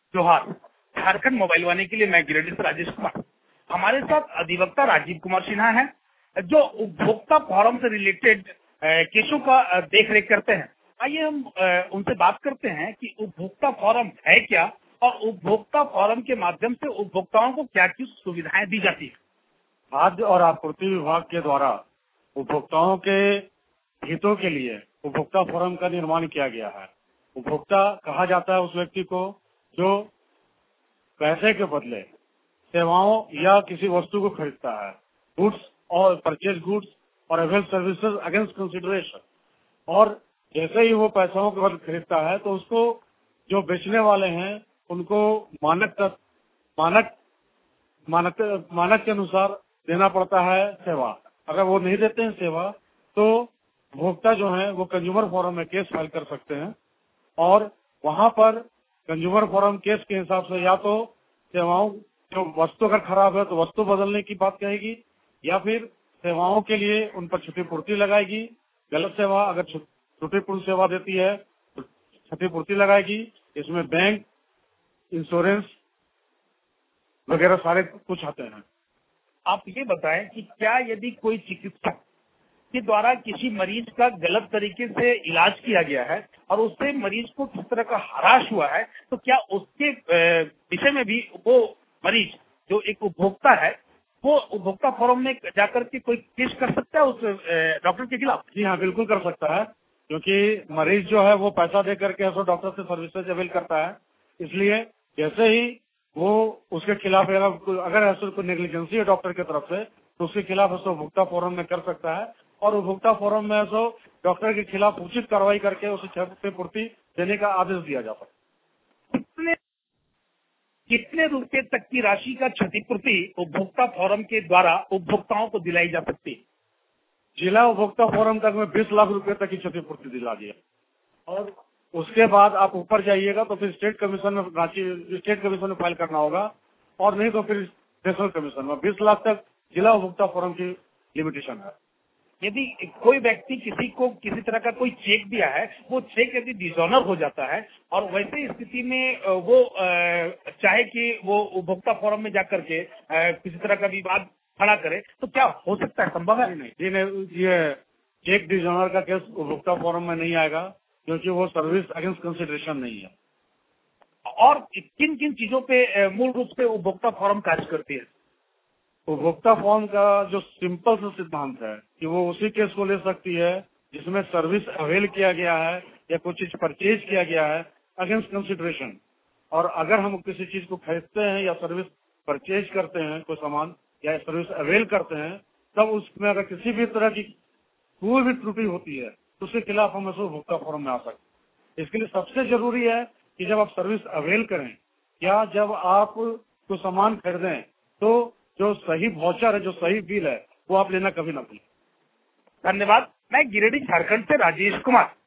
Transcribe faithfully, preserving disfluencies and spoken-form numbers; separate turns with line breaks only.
जोहार। झारखंड मोबाइल वाणी के लिए मैं गिरिडीह से राजेश कुमार। हमारे साथ अधिवक्ता राजीव कुमार सिन्हा है, जो उपभोक्ता फोरम से रिलेटेड केसों का देख रेख करते हैं। आइए हम उनसे बात करते हैं कि उपभोक्ता फोरम है क्या और उपभोक्ता फोरम के माध्यम से उपभोक्ताओं को क्या क्या सुविधाएं दी जाती है।
खाद्य और आपूर्ति विभाग के द्वारा उपभोक्ताओं के हितों के लिए उपभोक्ता फोरम का निर्माण किया गया है। उपभोक्ता कहा जाता है उस व्यक्ति को जो पैसे के बदले सेवाओं या किसी वस्तु को खरीदता है। गुड्स और परचेज गुड्स और अवेल सर्विसेज अगेंस्ट कंसिडरेशन। और जैसे ही वो पैसों के बदले खरीदता है तो उसको जो बेचने वाले हैं उनको मानक का मानक मानक मानक के अनुसार देना पड़ता है सेवा। अगर वो नहीं देते हैं सेवा तो उपभोक्ता जो है वो कंज्यूमर फोरम में केस फाइल कर सकते हैं और वहां पर कंज्यूमर फोरम केस के हिसाब से या तो सेवाओं जो वस्तु अगर खराब है तो वस्तु बदलने की बात कहेगी या फिर सेवाओं के लिए उन पर क्षतिपूर्ति लगाएगी। गलत सेवा अगर क्षतिपूर्ण सेवा देती है तो क्षतिपूर्ति लगाएगी। इसमें बैंक, इंश्योरेंस वगैरह सारे कुछ आते हैं।
आप ये बताएं कि क्या यदि कोई चिकित्सक के द्वारा किसी मरीज का गलत तरीके से इलाज किया गया है और उससे मरीज को किस तरह का हराश हुआ है, तो क्या उसके विषय में भी वो मरीज जो एक उपभोक्ता है वो उपभोक्ता फोरम में जाकर के कोई केस कर सकता है उस डॉक्टर के खिलाफ?
जी हाँ, बिल्कुल कर सकता है, क्योंकि मरीज जो है वो पैसा दे करके डॉक्टर से सर्विसेज अवेल करता है। इसलिए जैसे ही वो उसके खिलाफ अगर ऐसा कोई नेग्लिजेंसी है डॉक्टर की तरफ से तो उसके खिलाफ ऐसा उपभोक्ता फोरम में कर सकता है और उपभोक्ता फोरम में ऐसा डॉक्टर के खिलाफ उचित कार्रवाई करके उसे क्षतिपूर्ति देने का आदेश दिया जा सकता है।
कितने कितने रुपए तक की राशि का क्षतिपूर्ति उपभोक्ता फोरम के द्वारा उपभोक्ताओं को दिलाई जा सकती है?
जिला उपभोक्ता फोरम तक में बीस लाख रुपए तक की क्षतिपूर्ति दिला दिया और उसके बाद आप ऊपर जाइएगा तो फिर स्टेट कमीशन में राशि स्टेट कमीशन में फाइल करना होगा और नहीं तो फिर नेशनल कमीशन में। बीस लाख तक जिला उपभोक्ता फोरम की लिमिटेशन है।
यदि कोई व्यक्ति किसी को किसी तरह का कोई चेक दिया है, वो चेक यदि डिसऑनर हो जाता है और वैसे स्थिति में वो चाहे कि वो उपभोक्ता फोरम में जाकर के किसी तरह का विवाद खड़ा करे, तो क्या हो सकता है? संभव है?
नहीं, जी नहीं, ये चेक डिसऑनर का केस उपभोक्ता फोरम में नहीं आएगा क्योंकि वो सर्विस अगेंस्ट कंसिडरेशन नहीं है।
और किन किन चीजों पे मूल रूप से उपभोक्ता फोरम कार्य करती है?
उपभोक्ता फोरम का जो सिंपल सा सिद्धांत है कि वो उसी केस को ले सकती है जिसमें सर्विस अवेल किया गया है या कुछ चीज परचेज किया गया है अगेंस्ट कंसिडरेशन। और अगर हम किसी चीज को खरीदते हैं या सर्विस परचेज करते हैं, कोई सामान या सर्विस अवेल करते हैं, तब उसमें अगर किसी भी तरह की कोई भी त्रुटि होती है तो उसके खिलाफ हम ऐसे उपभोक्ता फोरम में आ सकते हैं। इसके लिए सबसे जरूरी है कि जब आप सर्विस अवेल करें या जब आप कोई सामान खरीदें तो जो सही वाउचर है, जो सही बिल है, वो आप लेना कभी ना भूलें।
धन्यवाद। मैं गिरिडीह झारखंड से राजेश कुमार।